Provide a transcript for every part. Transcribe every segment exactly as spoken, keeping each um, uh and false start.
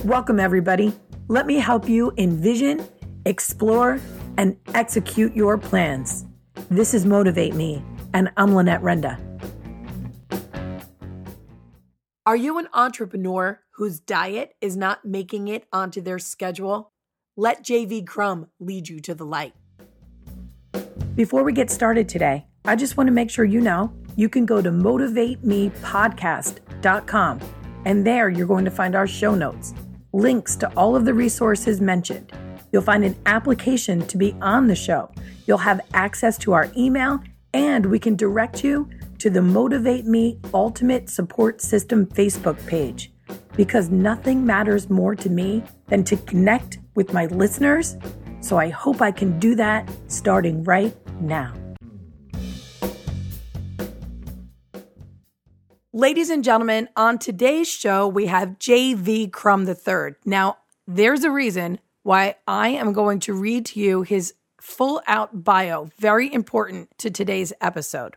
Welcome, everybody. Let me help you envision, explore, and execute your plans. This is Motivate Me, and I'm Lynette Renda. Are you an entrepreneur whose diet is not making it onto their schedule? Let J V Crum lead you to the light. Before we get started today, I just want to make sure you know you can go to motivate me podcast dot com, and there you're going to find our show notes, links to all of the resources mentioned. You'll find an application to be on the show. You'll have access to our email, and we can direct you to the Motivate Me Ultimate Support System Facebook page, because nothing matters more to me than to connect with my listeners. So I hope I can do that starting right now. Ladies and gentlemen, on today's show, we have J V Crum the third. Now, there's a reason why I am going to read to you his full out bio, very important to today's episode.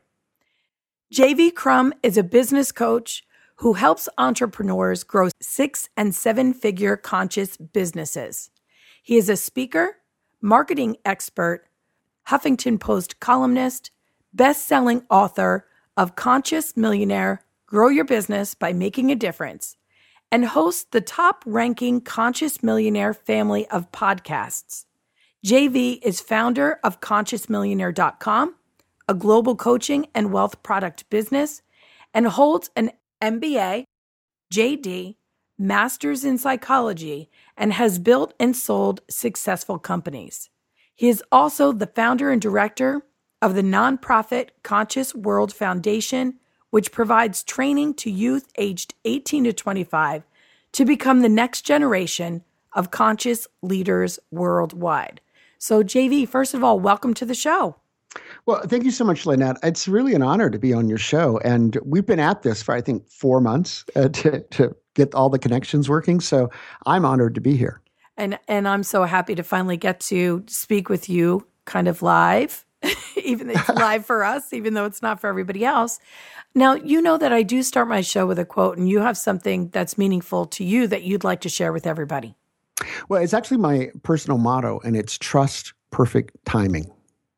J V Crum is a business coach who helps entrepreneurs grow six and seven figure conscious businesses. He is a speaker, marketing expert, Huffington Post columnist, best-selling author of Conscious Millionaire, Grow Your Business by Making a Difference, and hosts the top-ranking Conscious Millionaire family of podcasts. J V is founder of conscious millionaire dot com, a global coaching and wealth product business, and holds an M B A, J D, Master's in Psychology, and has built and sold successful companies. He is also the founder and director of the nonprofit Conscious World Foundation, which provides training to youth aged eighteen to twenty-five to become the next generation of conscious leaders worldwide. So, J V, first of all, welcome to the show. Well, thank you so much, Lynette. It's really an honor to be on your show. And we've been at this for, I think, four months uh, to, to get all the connections working. So I'm honored to be here. And and I'm so happy to finally get to speak with you kind of live, even though it's live for us, even though it's not for everybody else. Now, you know that I do start my show with a quote, and you have something that's meaningful to you that you'd like to share with everybody. Well, it's actually my personal motto, and it's trust perfect timing.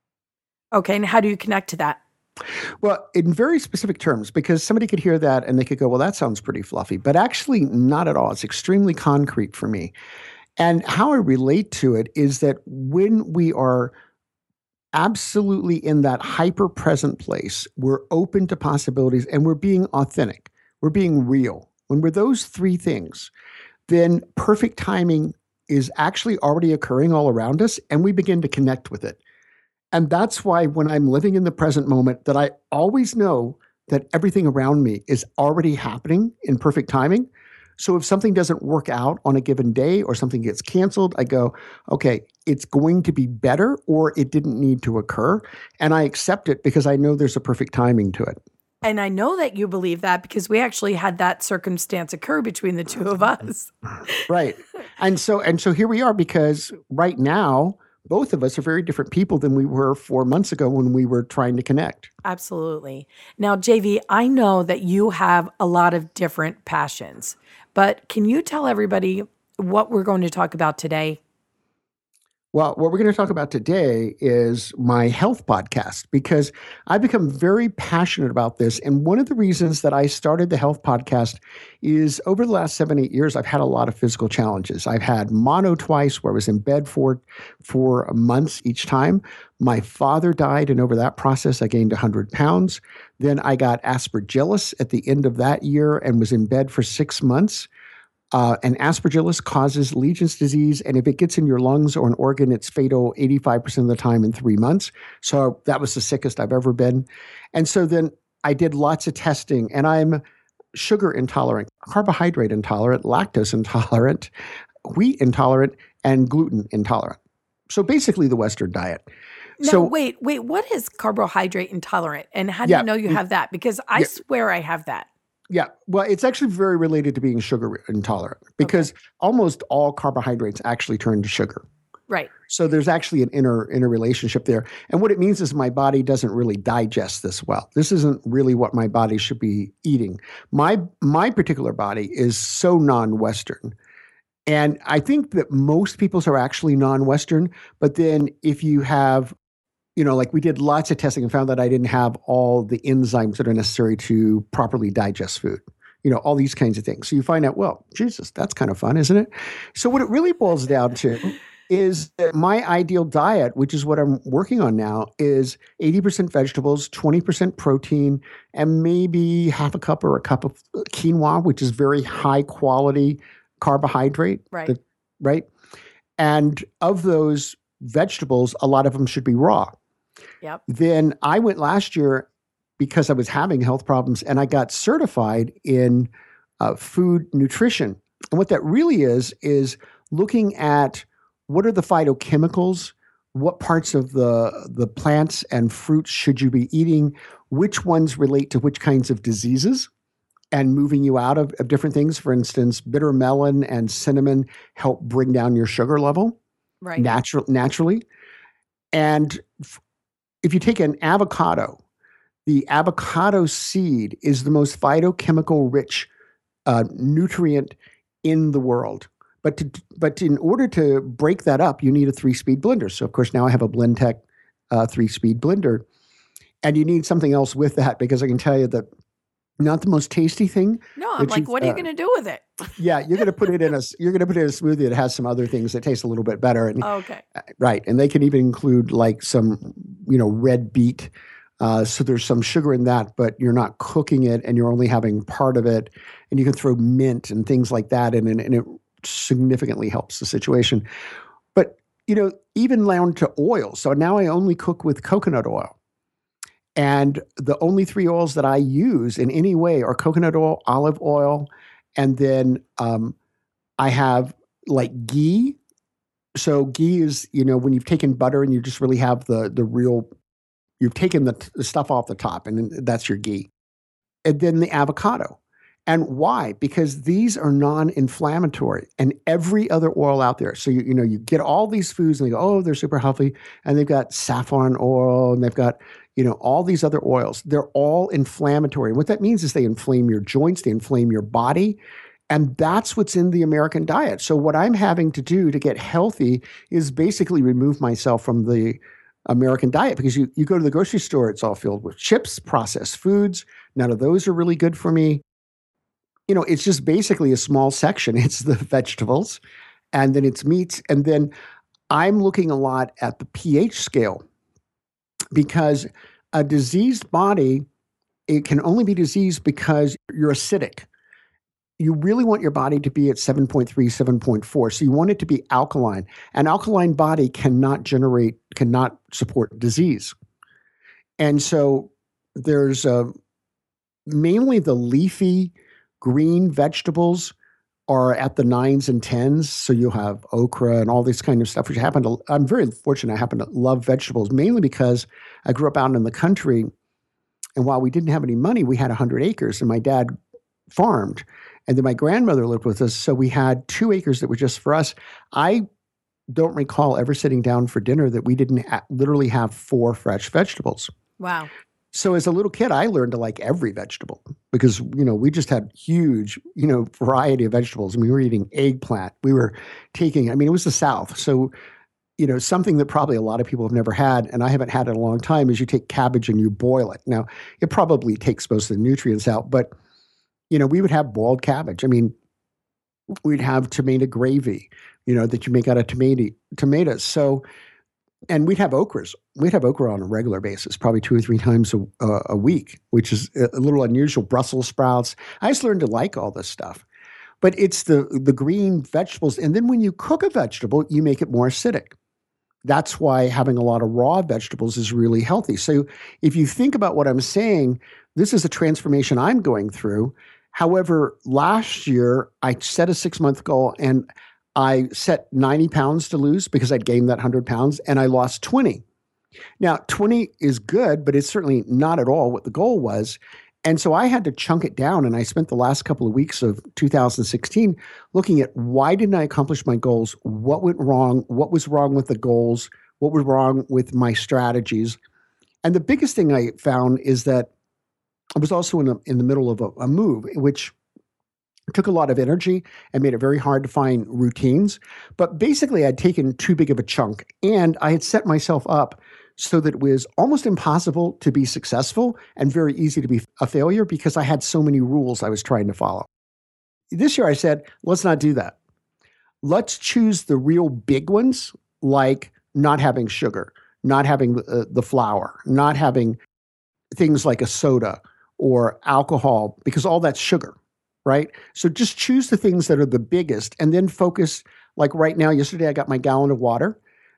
Okay, and how do you connect to that? Well, in very specific terms, because somebody could hear that and they could go, well, that sounds pretty fluffy, but actually not at all. It's extremely concrete for me. And how I relate to it is that when we are absolutely in that hyper-present place, we're open to possibilities and we're being authentic. We're being real. When we're those three things, then perfect timing is actually already occurring all around us, and we begin to connect with it. And that's why when I'm living in the present moment, that I always know that everything around me is already happening in perfect timing. So if something doesn't work out on a given day or something gets canceled, I go, okay, it's going to be better, or it didn't need to occur. And I accept it because I know there's a perfect timing to it. And I know that you believe that because we actually had that circumstance occur between the two of us. Right. And so and so here we are, because right now, both of us are very different people than we were four months ago when we were trying to connect. Absolutely. Now, J V, I know that you have a lot of different passions, but can you tell everybody what we're going to talk about today? Well, what we're going to talk about today is my health podcast, because I've become very passionate about this. And one of the reasons that I started the health podcast is over the last seven, eight years, I've had a lot of physical challenges. I've had mono twice, where I was in bed for, for months each time. My father died, and over that process, I gained one hundred pounds. Then I got aspergillus at the end of that year and was in bed for six months. Uh, and aspergillus causes Legion's disease, and if it gets in your lungs or an organ, it's fatal eighty-five percent of the time in three months. So that was the sickest I've ever been. And so then I did lots of testing, and I'm sugar intolerant, carbohydrate intolerant, lactose intolerant, wheat intolerant, and gluten intolerant. So basically the Western diet. No, so, wait, wait, what is carbohydrate intolerant? And how do yeah, you know you have that? Because I yeah. swear I have that. Yeah, well, it's actually very related to being sugar intolerant, because okay. almost all carbohydrates actually turn to sugar. Right. So there's actually an inner inner relationship there. And what it means is my body doesn't really digest this well. This isn't really what my body should be eating. My my particular body is so non-Western And I think that most people's are actually non-Western, but then if you have, you know, like we did lots of testing and found that I didn't have all the enzymes that are necessary to properly digest food, you know, all these kinds of things. So you find out, well, Jesus, that's kind of fun, isn't it? So what it really boils down to is that my ideal diet, which is what I'm working on now, is eighty percent vegetables, twenty percent protein, and maybe half a cup or a cup of quinoa, which is very high quality carbohydrate. Right. That, right. And of those vegetables, a lot of them should be raw. Yep. Then I went last year because I was having health problems and I got certified in uh, food nutrition. And what that really is, is looking at what are the phytochemicals, what parts of the, the plants and fruits should you be eating, which ones relate to which kinds of diseases, and moving you out of, of different things. For instance, bitter melon and cinnamon help bring down your sugar level right. natural, naturally. And f- if you take an avocado, the avocado seed is the most phytochemical rich uh, nutrient in the world. But to, but in order to break that up, you need a three-speed blender. So, of course, now I have a Blendtec uh, three-speed blender. And you need something else with that because I can tell you that not the most tasty thing. No, I'm like, you, what are you uh, going to do with it? yeah, you're going to put it in a you're going to put it in a smoothie that has some other things that taste a little bit better. And okay, right, and they can even include like some you know red beet. Uh, so there's some sugar in that, but you're not cooking it, and you're only having part of it. And you can throw mint and things like that in, and, and it significantly helps the situation. But you know, even down to oil. So now I only cook with coconut oil. And the only three oils that I use in any way are coconut oil, olive oil, and then um, I have like ghee. So ghee is, you know, when you've taken butter and you just really have the the real, you've taken the, the stuff off the top, and then that's your ghee. And then the avocado. And why? Because these are non-inflammatory, and every other oil out there. So you you know you get all these foods and they go, oh, they're super healthy, and they've got saffron oil and they've got you know all these other oils. They're all inflammatory. And what that means is they inflame your joints, they inflame your body, and that's what's in the American diet. So what I'm having to do to get healthy is basically remove myself from the American diet, because you you go to the grocery store, it's all filled with chips, processed foods. None of those are really good for me. You know, it's just basically a small section. It's the vegetables, and then it's meats. And then I'm looking a lot at the pH scale, because a diseased body, it can only be diseased because you're acidic. You really want your body to be at seven point three, seven point four. So you want it to be alkaline. An alkaline body cannot generate, cannot support disease. And so there's uh, mainly the leafy green vegetables are at the nines and tens. So you have okra and all this kind of stuff, which I happen to, I'm very fortunate. I happen to love vegetables, mainly because I grew up out in the country. And while we didn't have any money, we had one hundred acres, and my dad farmed. And then my grandmother lived with us. So we had two acres that were just for us. I don't recall ever sitting down for dinner that we didn't ha- literally have four fresh vegetables. Wow. So as a little kid, I learned to like every vegetable because, you know, we just had huge, you know, variety of vegetables. I mean, we were eating eggplant. We were taking, I mean, it was the South. So, you know, something that probably a lot of people have never had, and I haven't had in a long time, is you take cabbage and you boil it. Now, it probably takes most of the nutrients out, but, you know, we would have boiled cabbage. I mean, we'd have tomato gravy, you know, that you make out of tomato, tomatoes. So, and we'd have okras. We'd have okra on a regular basis, probably two or three times a, uh, a week, which is a little unusual. Brussels sprouts. I just learned to like all this stuff. But it's the the green vegetables. And then when you cook a vegetable, you make it more acidic. That's why having a lot of raw vegetables is really healthy. So if you think about what I'm saying, this is a transformation I'm going through. However, last year, I set a six-month goal, and I set ninety pounds to lose because I'd gained that one hundred pounds, and I lost twenty. Now, twenty is good, but it's certainly not at all what the goal was. And so I had to chunk it down, and I spent the last couple of weeks of two thousand sixteen looking at why didn't I accomplish my goals? What went wrong? What was wrong with the goals? What was wrong with my strategies? And the biggest thing I found is that I was also in, a, in the middle of a, a move, which It took a lot of energy and made it very hard to find routines. But basically, I'd taken too big of a chunk and I had set myself up so that it was almost impossible to be successful and very easy to be a failure because I had so many rules I was trying to follow. This year, I said, let's not do that. Let's choose the real big ones, like not having sugar, not having the, the flour, not having things like a soda or alcohol, because all that's sugar, right? So just choose the things that are the biggest and then focus. Like right now, yesterday, I got my gallon of water.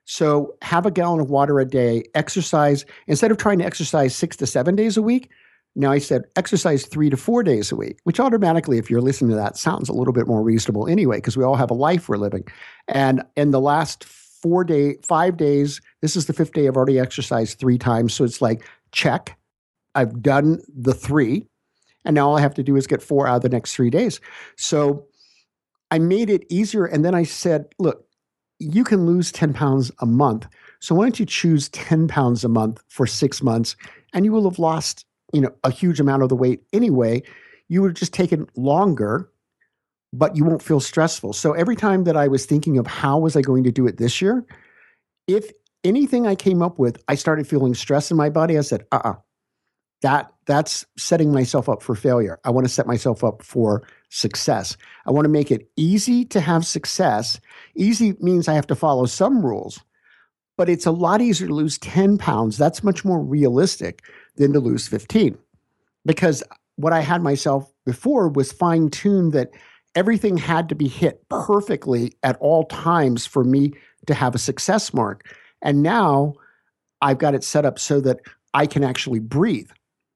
So have a gallon of water a day, exercise. Instead of trying to exercise six to seven days a week, now I said exercise three to four days a week, which automatically, if you're listening to that, sounds a little bit more reasonable anyway, because we all have a life we're living. And in the last four day, five days, this is the fifth day, I've already exercised three times. So it's like, check, I've done the three. And now all I have to do is get four out of the next three days. So I made it easier. And then I said, look, you can lose ten pounds a month. So why don't you choose ten pounds a month for six months and you will have lost, you know, a huge amount of the weight anyway. You would have just taken longer, but you won't feel stressful. So every time that I was thinking of how was I going to do it this year, if anything I came up with, I started feeling stress in my body, I said, uh-uh, that, that's setting myself up for failure. I want to set myself up for success. I want to make it easy to have success. Easy means I have to follow some rules, but it's a lot easier to lose ten pounds. That's much more realistic than to lose fifteen. Because what I had myself before was fine-tuned that everything had to be hit perfectly at all times for me to have a success mark. And now I've got it set up so that I can actually breathe.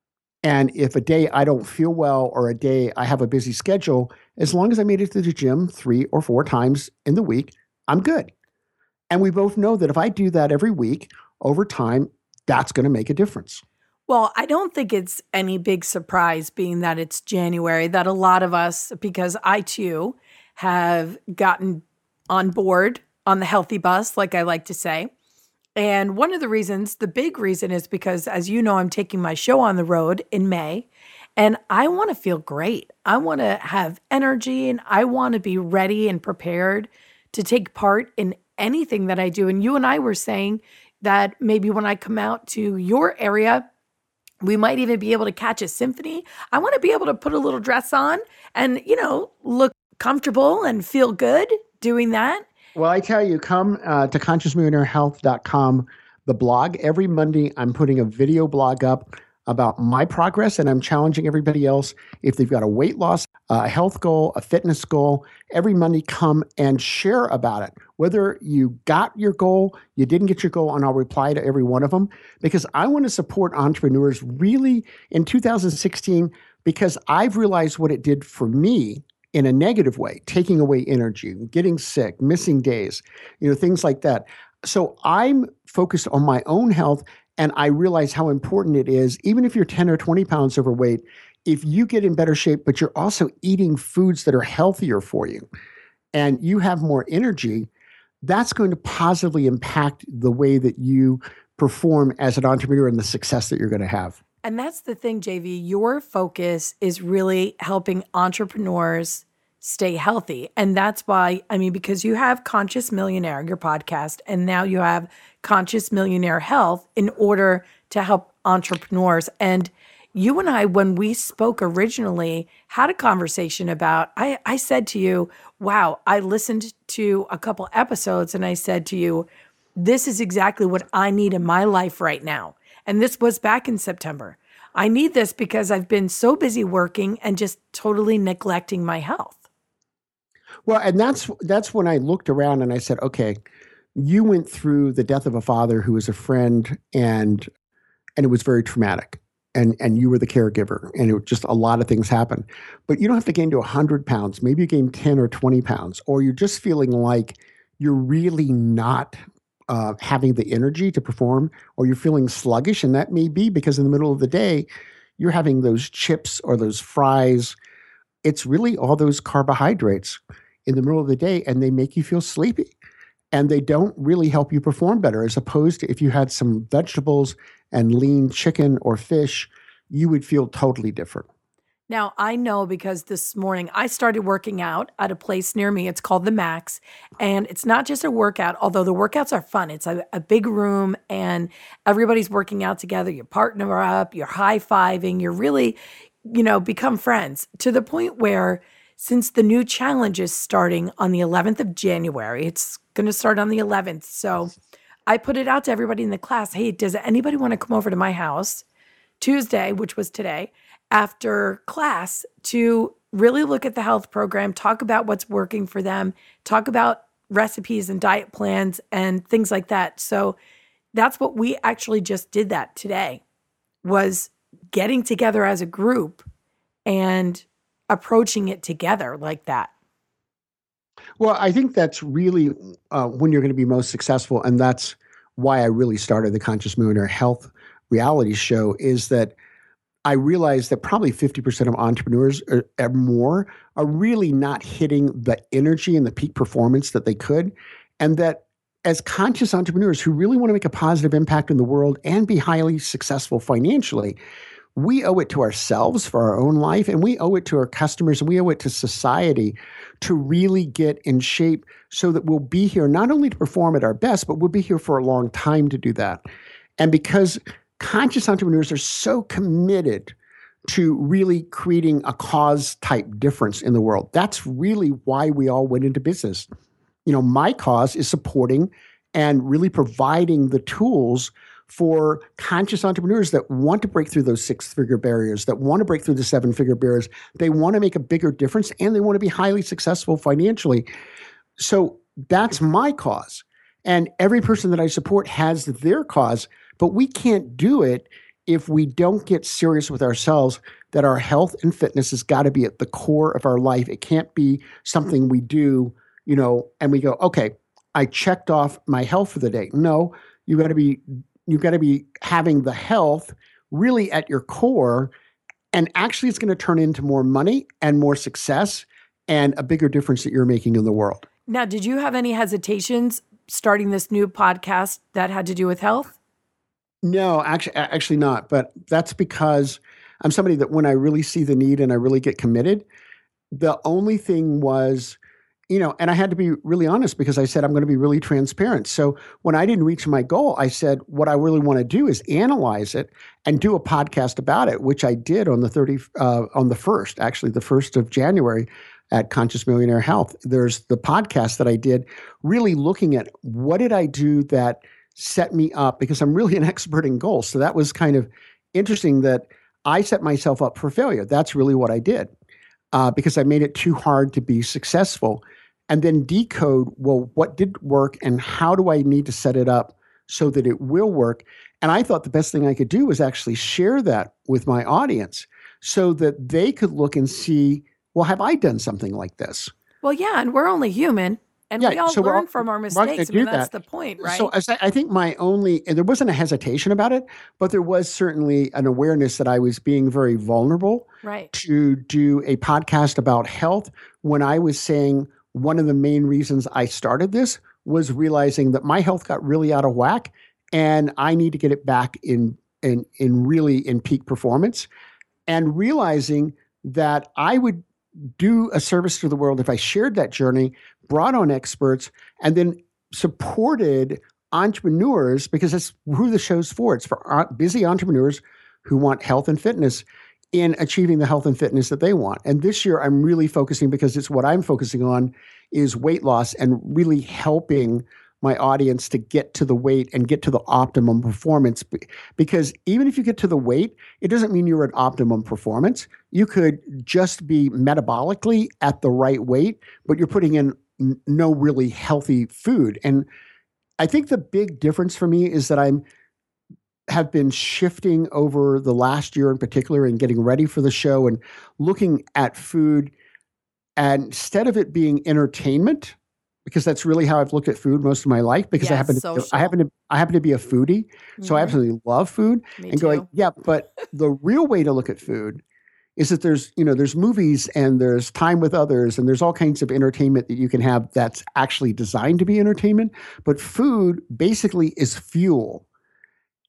And if a day I don't feel well or a day I have a busy schedule, as long as I made it to the gym three or four times in the week, I'm good. And we both know that if I do that every week, over time, that's going to make a difference. Well, I don't think it's any big surprise being that it's January, that a lot of us, because I too have gotten on board on the healthy bus, like I like to say. And one of the reasons, the big reason is because, as you know, I'm taking my show on the road in May and I want to feel great. I want to have energy and I want to be ready and prepared to take part in anything that I do. And you and I were saying that maybe when I come out to your area, we might even be able to catch a symphony. I want to be able to put a little dress on and, you know, look comfortable and feel good doing that. Well, I tell you, come uh, to conscious millionaire health dot com, the blog. Every Monday, I'm putting a video blog up about my progress, and I'm challenging everybody else. If they've got a weight loss, a health goal, a fitness goal, every Monday, come and share about it. Whether you got your goal, you didn't get your goal, and I'll reply to every one of them, because I want to support entrepreneurs really in two thousand sixteen, because I've realized what it did for me in a negative way, taking away energy, getting sick, missing days, you know, things like that. So I'm focused on my own health, and I realize how important it is, even if you're ten or twenty pounds overweight, if you get in better shape, but you're also eating foods that are healthier for you, and you have more energy, that's going to positively impact the way that you perform as an entrepreneur and the success that you're going to have. And that's the thing, J V, your focus is really helping entrepreneurs stay healthy. And that's why, I mean, because you have Conscious Millionaire, your podcast, and now you have Conscious Millionaire Health in order to help entrepreneurs. And you and I, when we spoke originally, had a conversation about, I, I said to you, wow, I listened to a couple episodes and I said to you, this is exactly what I need in my life right now. And this was back in September. I need this because I've been so busy working and just totally neglecting my health. Well, and that's that's when I looked around and I said, okay, you went through the death of a father who was a friend, and and it was very traumatic. And and you were the caregiver, and it just a lot of things happened. But you don't have to gain to one hundred pounds. Maybe you gain ten or twenty pounds, or you're just feeling like you're really not Uh, having the energy to perform, or you're feeling sluggish. And that may be because in the middle of the day, you're having those chips or those fries. It's really all those carbohydrates in the middle of the day, and they make you feel sleepy. And they don't really help you perform better, as opposed to if you had some vegetables and lean chicken or fish, you would feel totally different. Now, I know because this morning I started working out at a place near me. It's called The Max. And it's not just a workout, although the workouts are fun. It's a, a big room and everybody's working out together. You partner up, you're high fiving, you're really, you know, become friends to the point where since the new challenge is starting on the eleventh of January, it's going to start on the eleventh. So I put it out to everybody in the class. Hey, does anybody want to come over to my house Tuesday, which was today, after class to really look at the health program, talk about what's working for them, talk about recipes and diet plans and things like that. So that's what we actually just did that today, was getting together as a group and approaching it together like that. Well, I think that's really uh, when you're going to be most successful. And that's why I really started the Conscious Millionaire Health reality show, is that I realized that probably fifty percent of entrepreneurs or, or more are really not hitting the energy and the peak performance that they could. And that as conscious entrepreneurs who really want to make a positive impact in the world and be highly successful financially, we owe it to ourselves for our own life, and we owe it to our customers, and we owe it to society to really get in shape so that we'll be here not only to perform at our best, but we'll be here for a long time to do that. And because conscious entrepreneurs are so committed to really creating a cause type difference in the world, that's really why we all went into business. You know, my cause is supporting and really providing the tools for conscious entrepreneurs that want to break through those six-figure barriers, that want to break through the seven-figure barriers. They want to make a bigger difference, and they want to be highly successful financially. So that's my cause. And every person that I support has their cause, but we can't do it if we don't get serious with ourselves that our health and fitness has got to be at the core of our life. It can't be something we do, you know, and we go, okay, I checked off my health for the day. No, you got to be You've got to be having the health really at your core, and actually it's going to turn into more money and more success and a bigger difference that you're making in the world. Now, did you have any hesitations starting this new podcast that had to do with health? No, actually, actually not. But that's because I'm somebody that when I really see the need and I really get committed, the only thing was, you know, and I had to be really honest because I said, I'm going to be really transparent. So when I didn't reach my goal, I said, what I really want to do is analyze it and do a podcast about it, which I did on the thirtieth, uh, on the first, actually the first of January at Conscious Millionaire Health. There's the podcast that I did really looking at what did I do that set me up, because I'm really an expert in goals. So that was kind of interesting that I set myself up for failure. That's really what I did uh, because I made it too hard to be successful. And then decode, well, what did work and how do I need to set it up so that it will work? And I thought the best thing I could do was actually share that with my audience so that they could look and see, well, have I done something like this? Well, yeah, and we're only human. And yeah, we all so learn all, from our mistakes. I mean, that's that. the point, right? So I, I think my only, and there wasn't a hesitation about it, but there was certainly an awareness that I was being very vulnerable right. to do a podcast about health when I was saying, one of the main reasons I started this was realizing that my health got really out of whack and I need to get it back in, in, in really in peak performance, and realizing that I would do a service to the world if I shared that journey, brought on experts, and then supported entrepreneurs, because that's who the show's for. It's for busy entrepreneurs who want health and fitness in achieving the health and fitness that they want. And this year I'm really focusing, because it's what I'm focusing on, is weight loss and really helping my audience to get to the weight and get to the optimum performance. Because even if you get to the weight, it doesn't mean you're at optimum performance. You could just be metabolically at the right weight, but you're putting in n- no really healthy food. And I think the big difference for me is that I'm have been shifting over the last year in particular and getting ready for the show and looking at food, and instead of it being entertainment, because that's really how I've looked at food most of my life, because yes, I happen to, social. I happen to, I happen to be a foodie. Mm-hmm. So I absolutely love food. Me and too. going, yeah, but the real way to look at food is that there's, you know, there's movies and there's time with others and there's all kinds of entertainment that you can have that's actually designed to be entertainment. But food basically is fuel.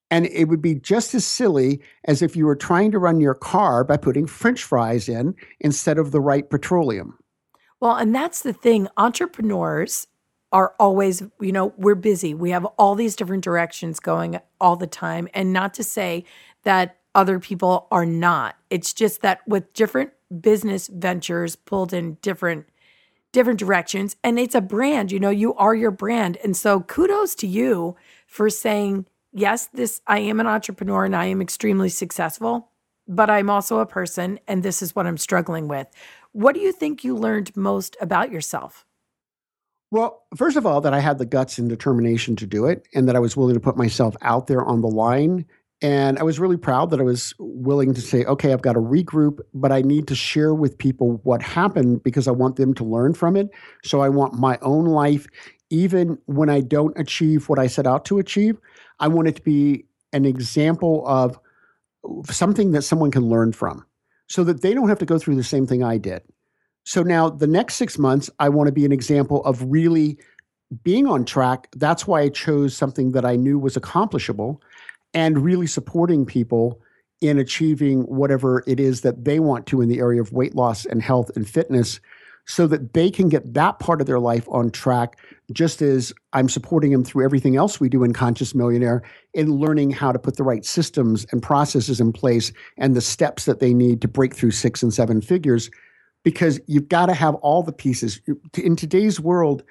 And it would be just as silly as if you were trying to run your car by putting French fries in instead of the right petroleum. Well, and that's the thing. Entrepreneurs are always, you know, we're busy. We have all these different directions going all the time. And not to say that other people are not. It's just that with different business ventures pulled in different different directions, and it's a brand, you know, you are your brand. And so kudos to you for saying, yes, this I am an entrepreneur and I am extremely successful, but I'm also a person and this is what I'm struggling with. What do you think you learned most about yourself? Well, first of all, that I had the guts and determination to do it, and that I was willing to put myself out there on the line. And I was really proud that I was willing to say, okay, I've got to regroup, but I need to share with people what happened because I want them to learn from it. So I want my own life, even when I don't achieve what I set out to achieve, I want it to be an example of something that someone can learn from so that they don't have to go through the same thing I did. So now the next six months, I want to be an example of really being on track. That's why I chose something that I knew was accomplishable, and really supporting people in achieving whatever it is that they want to in the area of weight loss and health and fitness, so that they can get that part of their life on track, just as I'm supporting them through everything else we do in Conscious Millionaire in learning how to put the right systems and processes in place and the steps that they need to break through six and seven figures, because you've got to have all the pieces. In today's world,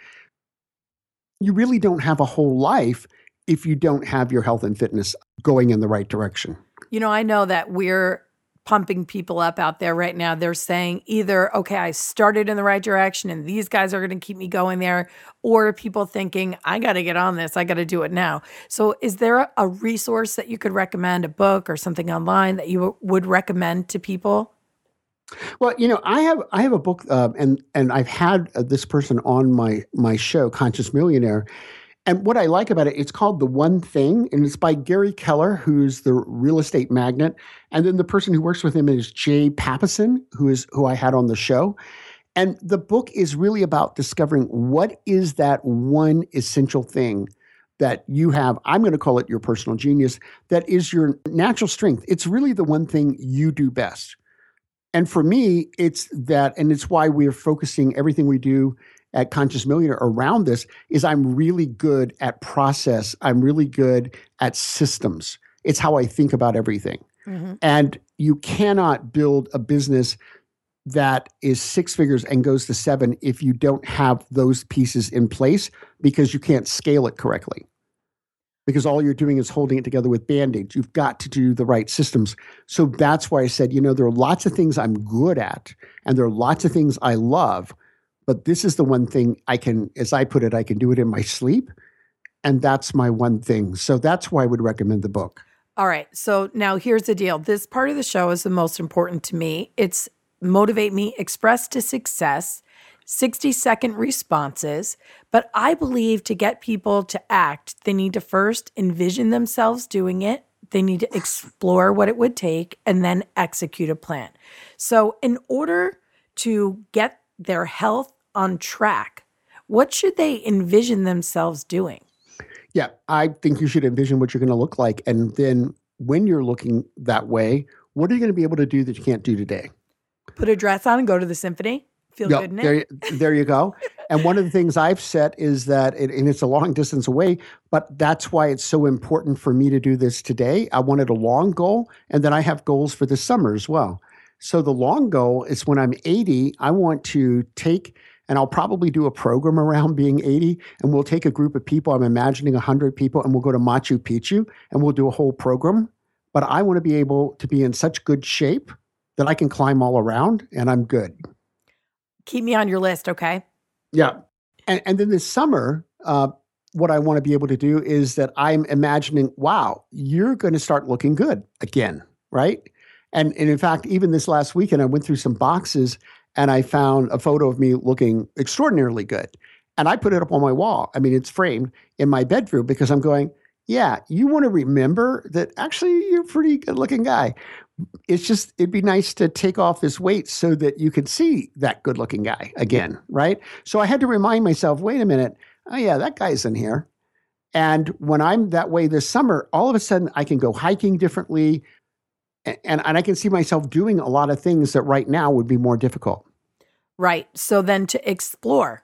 you really don't have a whole life if you don't have your health and fitness going in the right direction. You know, I know that we're pumping people up out there right now. They're saying either, okay, I started in the right direction and these guys are going to keep me going there, or people thinking, I got to get on this. I got to do it now. So is there a resource that you could recommend, a book or something online that you would recommend to people? Well, you know, I have I have a book, uh, and and I've had uh, this person on my my show, Conscious Millionaire. And what I like about it, it's called The One Thing, and it's by Gary Keller, who's the real estate magnate. And then the person who works with him is Jay Papasan, who is who I had on the show. And the book is really about discovering what is that one essential thing that you have. I'm going to call it your personal genius, that is your natural strength. It's really the one thing you do best. And for me, it's that, and it's why we're focusing everything we do at Conscious Millionaire around this, is I'm really good at process. I'm really good at systems. It's how I think about everything. Mm-hmm. And you cannot build a business that is six figures and goes to seven if you don't have those pieces in place, because you can't scale it correctly. Because all you're doing is holding it together with Band-Aids. You've got to do the right systems. So that's why I said, you know, there are lots of things I'm good at, and there are lots of things I love, but this is the one thing I can, as I put it, I can do it in my sleep. And that's my one thing. So that's why I would recommend the book. All right. So now here's the deal. This part of the show is the most important to me. It's Motivate Me, Express to Success, sixty second responses. But I believe to get people to act, they need to first envision themselves doing it. They need to explore what it would take and then execute a plan. So in order to get their health on track, what should they envision themselves doing? Yeah, I think you should envision what you're going to look like. And then when you're looking that way, what are you going to be able to do that you can't do today? Put a dress on and go to the symphony. Feel yep, good in it. There, there you go. And one of the things I've set is that, it, and it's a long distance away, but that's why it's so important for me to do this today. I wanted a long goal, and then I have goals for the summer as well. So the long goal is when I'm eighty, I want to take, and I'll probably do a program around being eighty, and we'll take a group of people, I'm imagining one hundred people, and we'll go to Machu Picchu, and we'll do a whole program. But I want to be able to be in such good shape that I can climb all around, and I'm good. Keep me on your list, okay? Yeah. And, and then this summer, uh, what I want to be able to do is that I'm imagining, wow, you're going to start looking good again, right? And, and in fact, even this last weekend, I went through some boxes and I found a photo of me looking extraordinarily good. And I put it up on my wall. I mean, it's framed in my bedroom because I'm going, yeah, you want to remember that actually you're a pretty good looking guy. It's just, it'd be nice to take off this weight so that you can see that good looking guy again, right? So I had to remind myself, wait a minute, oh yeah, that guy's in here. And when I'm that way this summer, all of a sudden I can go hiking differently. And, and I can see myself doing a lot of things that right now would be more difficult. Right. So then to explore.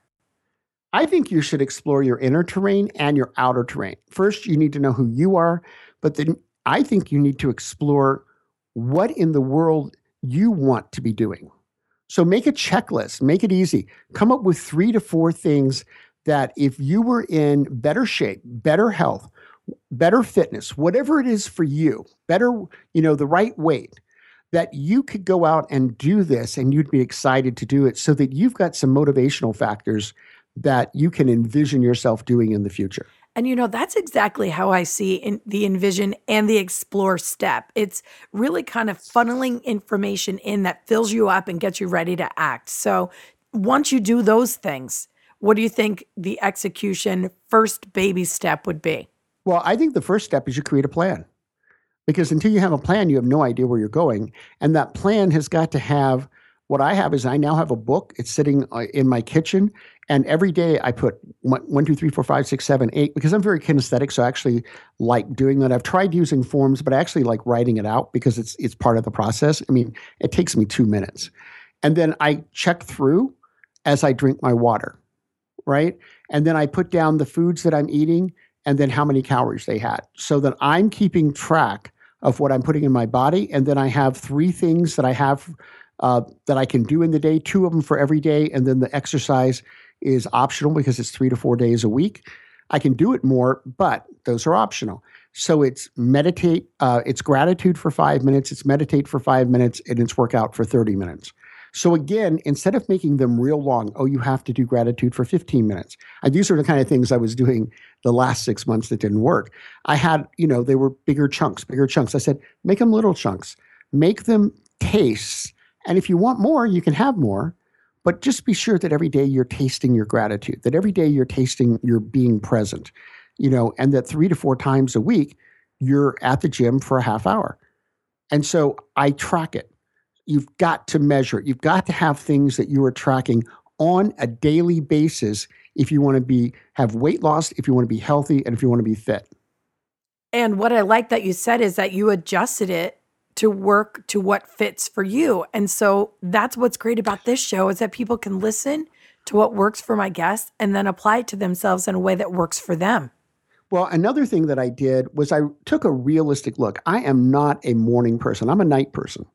I think you should explore your inner terrain and your outer terrain. First, you need to know who you are, but then I think you need to explore what in the world you want to be doing. So make a checklist, make it easy. Come up with three to four things that if you were in better shape, better health, better fitness, whatever it is for you, better, you know, the right weight, that you could go out and do this and you'd be excited to do it so that you've got some motivational factors that you can envision yourself doing in the future. And, you know, that's exactly how I see in the envision and the explore step. It's really kind of funneling information in that fills you up and gets you ready to act. So once you do those things, what do you think the execution first baby step would be? Well, I think the first step is you create a plan. Because until you have a plan, you have no idea where you're going. And that plan has got to have, what I have is I now have a book. It's sitting in my kitchen. And every day I put one, one, two, three, four, five, six, seven, eight, because I'm very kinesthetic. So I actually like doing that. I've tried using forms, but I actually like writing it out because it's it's part of the process. I mean, it takes me two minutes. And then I check through as I drink my water, right? And then I put down the foods that I'm eating and then how many calories they had so that I'm keeping track of what I'm putting in my body. And then I have three things that I have uh, that I can do in the day, two of them for every day. And then the exercise is optional because it's three to four days a week. I can do it more, but those are optional. So it's meditate, uh, it's gratitude for five minutes, it's meditate for five minutes, and it's workout for thirty minutes. So again, instead of making them real long, oh, you have to do gratitude for fifteen minutes. And these are the kind of things I was doing the last six months that didn't work. I had, you know, they were bigger chunks, bigger chunks. I said, make them little chunks, make them tastes. And if you want more, you can have more. But just be sure that every day you're tasting your gratitude, that every day you're tasting your being present, you know, and that three to four times a week, you're at the gym for a half hour. And so I track it. You've got to measure it. You've got to have things that you are tracking on a daily basis if you want to be have weight loss, if you want to be healthy, and if you want to be fit. And what I like that you said is that you adjusted it to work to what fits for you. And so that's what's great about this show is that people can listen to what works for my guests and then apply it to themselves in a way that works for them. Well, another thing that I did was I took a realistic look. I am not a morning person. I'm a night person.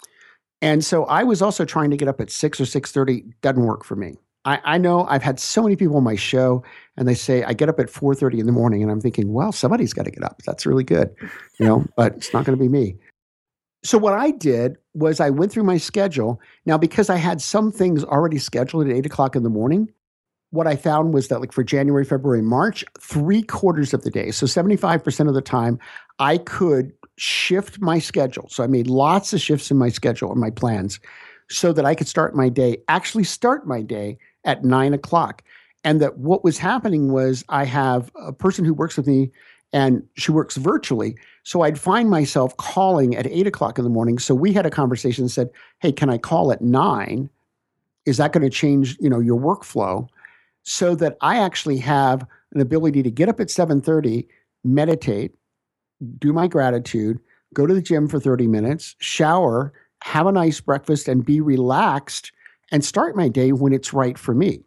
And so I was also trying to get up at six or six thirty. Doesn't work for me. I, I know I've had so many people on my show and they say I get up at four thirty in the morning and I'm thinking, well, somebody's got to get up. That's really good, you know, but it's not going to be me. So what I did was I went through my schedule. Now, because I had some things already scheduled at eight o'clock in the morning, what I found was that like for January, February, March, three quarters of the day, so seventy-five percent of the time, I could shift my schedule. So I made lots of shifts in my schedule and my plans so that I could start my day, actually start my day at nine o'clock. And that what was happening was I have a person who works with me and she works virtually. So I'd find myself calling at eight o'clock in the morning. So we had a conversation and said, hey, can I call at nine? Is that going to change, you know, your workflow? So that I actually have an ability to get up at seven thirty, meditate, do my gratitude, go to the gym for thirty minutes, shower, have a nice breakfast, and be relaxed and start my day when it's right for me.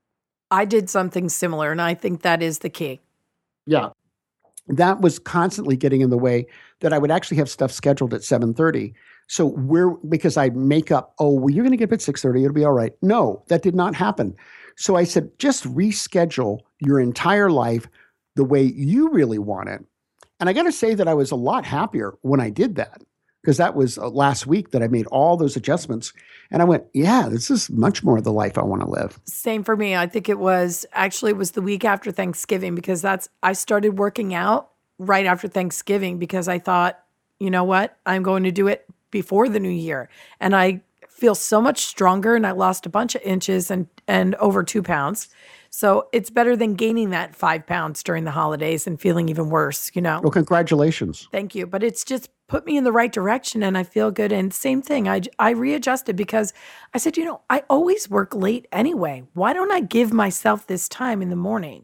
I did something similar, and I think that is the key. Yeah. That was constantly getting in the way that I would actually have stuff scheduled at seven thirty. So we're, because I'd make up, oh, well, you're going to get up at six thirty, it'll be all right. No, that did not happen. So I said, just reschedule your entire life the way you really want it. And I got to say that I was a lot happier when I did that, because that was uh, last week that I made all those adjustments. And I went, yeah, this is much more the life I want to live. Same for me. I think it was, actually it was the week after Thanksgiving, because that's, I started working out right after Thanksgiving because I thought, you know what, I'm going to do it before the new year. And I feel so much stronger and I lost a bunch of inches and, and over two pounds. So it's better than gaining that five pounds during the holidays and feeling even worse, you know? Well, congratulations. Thank you. But it's just put me in the right direction and I feel good. And same thing, I, I readjusted because I said, you know, I always work late anyway. Why don't I give myself this time in the morning?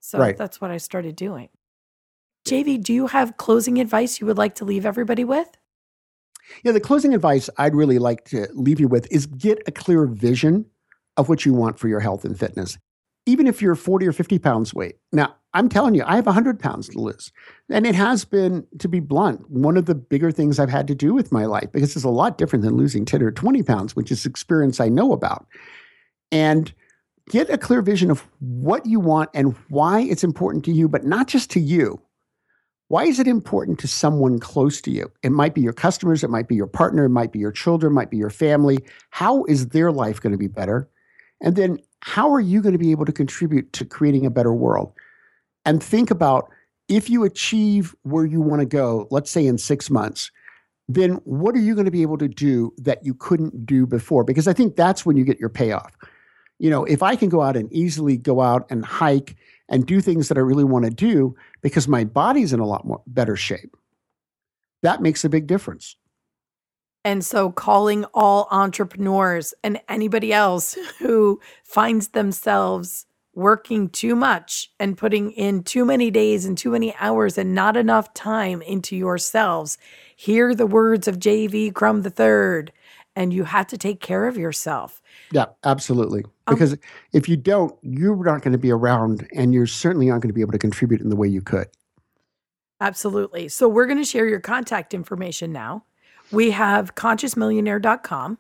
So right. that's what I started doing. J V, do you have closing advice you would like to leave everybody with? Yeah, the closing advice I'd really like to leave you with is get a clear vision of what you want for your health and fitness. Even if you're forty or fifty pounds weight. Now, I'm telling you, I have one hundred pounds to lose. And it has been, to be blunt, one of the bigger things I've had to do with my life, because it's a lot different than losing ten or twenty pounds, which is experience I know about. And get a clear vision of what you want and why it's important to you, but not just to you. Why is it important to someone close to you? It might be your customers, it might be your partner, it might be your children, it might be your family. How is their life going to be better? And then how are you going to be able to contribute to creating a better world? And think about, if you achieve where you want to go, let's say in six months, then what are you going to be able to do that you couldn't do before? Because I think that's when you get your payoff. You know, if I can go out and easily go out and hike and do things that I really want to do because my body's in a lot more better shape, that makes a big difference. And so calling all entrepreneurs and anybody else who finds themselves working too much and putting in too many days and too many hours and not enough time into yourselves, hear the words of J V Crum the third, and you have to take care of yourself. Yeah, absolutely. Because um, if you don't, you're not going to be around, and you're certainly not going to be able to contribute in the way you could. Absolutely. So we're going to share your contact information now. We have conscious millionaire dot com,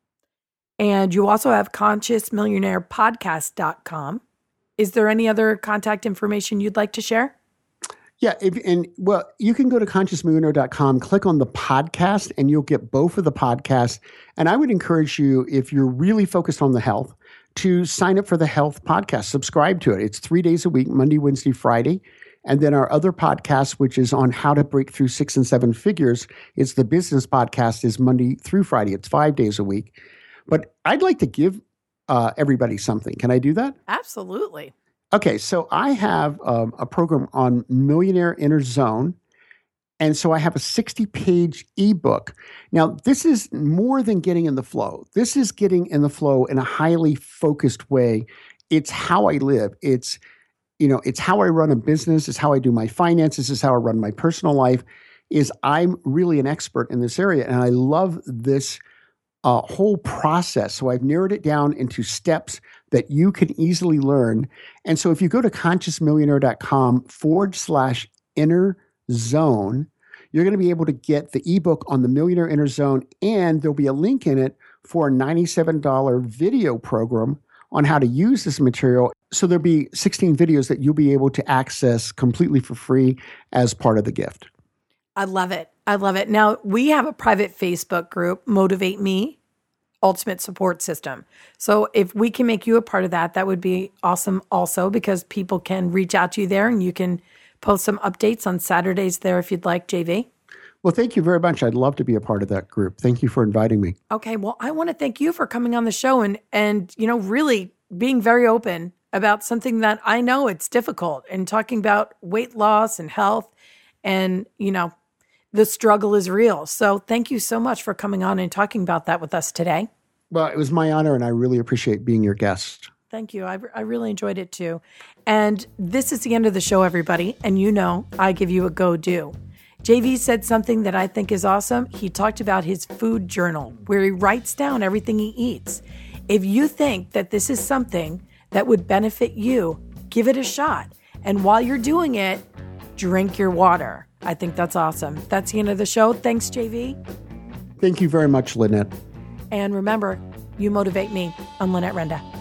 and you also have conscious millionaire podcast dot com. Is there any other contact information you'd like to share? Yeah, if, and well, you can go to conscious millionaire dot com, click on the podcast, and you'll get both of the podcasts. And I would encourage you, if you're really focused on the health, to sign up for the health podcast, subscribe to it. It's three days a week, Monday, Wednesday, Friday. And then our other podcast, which is on how to break through six and seven figures, it's the business podcast, is Monday through Friday. It's five days a week. But I'd like to give uh, everybody something. Can I do that? Absolutely. Okay, so I have um, a program on Millionaire Inner Zone. And so I have a sixty-page ebook. Now, this is more than getting in the flow. This is getting in the flow in a highly focused way. It's how I live. It's You know, it's how I run a business, it's how I do my finances, it's how I run my personal life, is I'm really an expert in this area. And I love this uh, whole process. So I've narrowed it down into steps that you can easily learn. And so if you go to conscious millionaire dot com forward slash inner zone, you're going to be able to get the ebook on the Millionaire Inner Zone, and there'll be a link in it for a ninety-seven dollars video program on how to use this material. So there'll be sixteen videos that you'll be able to access completely for free as part of the gift. I love it. I love it. Now, we have a private Facebook group, Motivate Me, Ultimate Support System. So if we can make you a part of that, that would be awesome also, because people can reach out to you there, and you can post some updates on Saturdays there if you'd like, J V. Well, thank you very much. I'd love to be a part of that group. Thank you for inviting me. Okay. Well, I want to thank you for coming on the show and, and, you know, really being very open about something that I know it's difficult, and talking about weight loss and health, and, you know, the struggle is real. So thank you so much for coming on and talking about that with us today. Well, it was my honor, and I really appreciate being your guest. Thank you. I, I really enjoyed it too. And this is the end of the show, everybody. And you know, I give you a go do. J V said something that I think is awesome. He talked about his food journal, where he writes down everything he eats. If you think that this is something that would benefit you, give it a shot. And while you're doing it, drink your water. I think that's awesome. That's the end of the show. Thanks, J V. Thank you very much, Lynette. And remember, you motivate me. I'm Lynette Renda.